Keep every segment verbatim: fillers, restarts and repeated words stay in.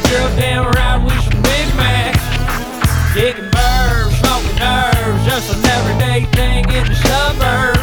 girl damn right with some Big Macs. Kicking birds, smoking nerves, just an everyday thing in the suburbs.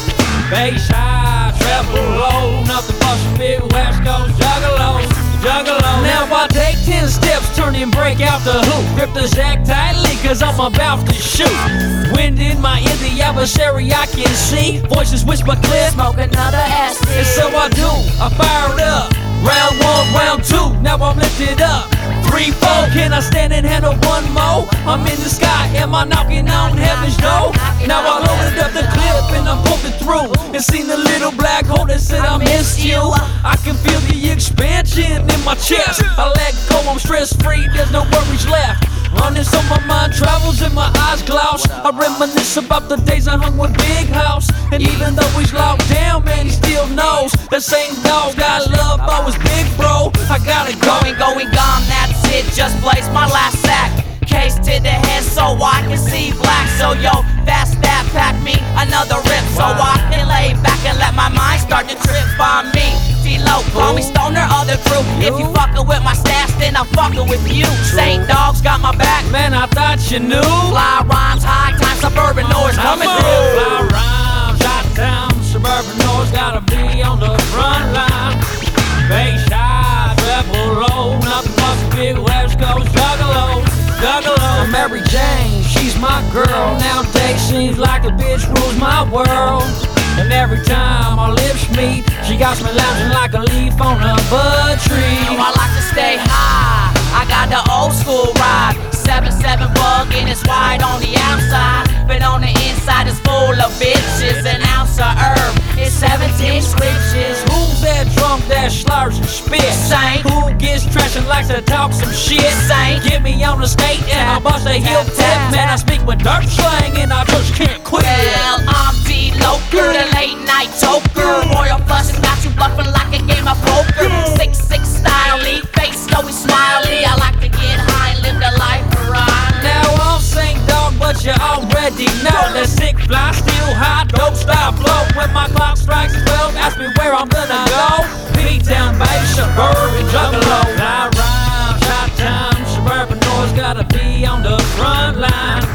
Bass high, treble low, nothing but some big West Coast juggalos, juggalos. Now I take ten steps, turn and break out the hoop. Grip the sack tightly, cause I'm about to shoot. Wind in my ear, the adversary I can see. Voices whisper clear, Smoke another acid. and so I do, I fire it up. Round one, round two, now I'm lifted up. Three, four, can I stand and handle one more? I'm in the sky, am I knocking on heaven's door? Now I loaded up the clip and I'm poking through and seen the little black hole that said I missed you. I can feel the expansion in my chest. I let go, I'm stress free, there's no worries left. Running so my mind travels and my eyes gloss. I reminisce about the days I hung with Big House. And even though he's locked down, man, he still knows that same dog got love, always big bro. I gotta go. Going, going, gone, that's it, just blaze my last sack. Case to the head so I can see black. So yo, fast that, pack me another rip. So I can lay back and let my mind start to trip on me. D-Lo, call me Stoner, other crew. If you fucking with my staff, then I'm fucking with you. Saint Dogs got my back. Man, I thought you knew. Fly rhymes, high time, suburban noise coming through. Fly rhymes, hot town, suburban noise gotta be on the front line. Bass high, treble low, nothing but some big West Coast juggalos, juggalos. Mary Jane, she's my girl. Nowadays seems like a bitch rules my world. And every time our lips meet, she got me lounging like a leaf on a bud tree. I like to stay high, I got the old school ride. seven seven bug and it's wide on the outside, but on the inside it's full of bitches. An ounce of herb is seventeen switches. Who's that drunk that slurs and spits? Saint. Who gets trash and likes to talk some shit? Saint. Get me on the skate and I'll bust a heel tip. Man, I speak with dirt slang and I just can't quit. Well, I'm D-Lo, the late night toker. Royal flush has got you bluffing like a game of poker. Six six style, lead face, always smiley. I like to get high, live the life right. Now I'm Saint Dog, but you already know that sick fly still hot, dope style flow. When my clock strikes twelve, ask me where I'm gonna go. P-Town, baby, suburban juggalo. Fly rhymes, hot time, suburban noise gotta be on the front line.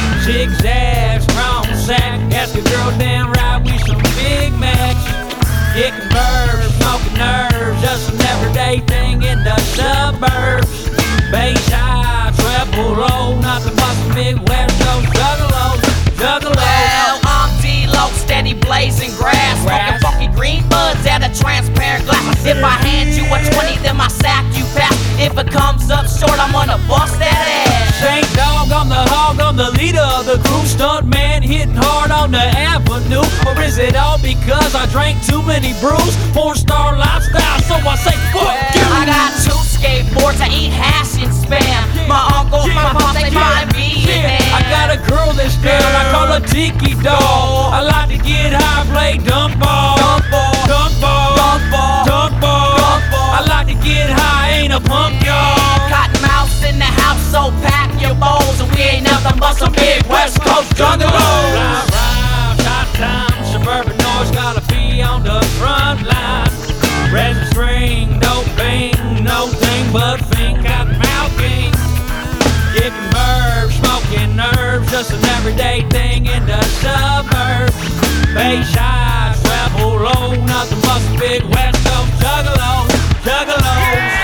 Zigzag, strong sack, ask a girl damn right with some Big Macs. Kicking birds, smoking nerves, just an everyday thing in the suburbs. Bass high, treble low, nothing but some big West Coast juggalos, juggalos. Well, I'm D-Lo, steady blazing grass, smoking funky green buds out of transparent glass. If I hand you a twenty, then my sack you pass. If it comes up short, I'm gonna bust that ass. Saint Dog, I'm the hog, I'm the leader of the crew. Stunt man hitting hard on the avenue. Or is it all because I drank too many brews? Porn star lifestyle, so I say fuck you. I got two skateboards, I eat hash and spam. My uncle, my pop, they might be a man. I got a girl that's down, I call her Tiki Doll. I like to get high, play dunk ball, Dunk ball, dunk ball, dunk ball, dunk ball. dunk ball. I like to get high, ain't a punk, y'all. Cotton mouse in the house, so pack your bowls. And we ain't nothing but some big West Coast juggalos. Fly rhymes, hot time, suburban noise gotta be on the front line. Resin string, no bang, no thing but fiend, cotton mouth king. Kicking birds, smoking nerves, just an everyday thing in the suburbs. Bass high, treble low, nothing but some big West Coast juggalos, juggalos.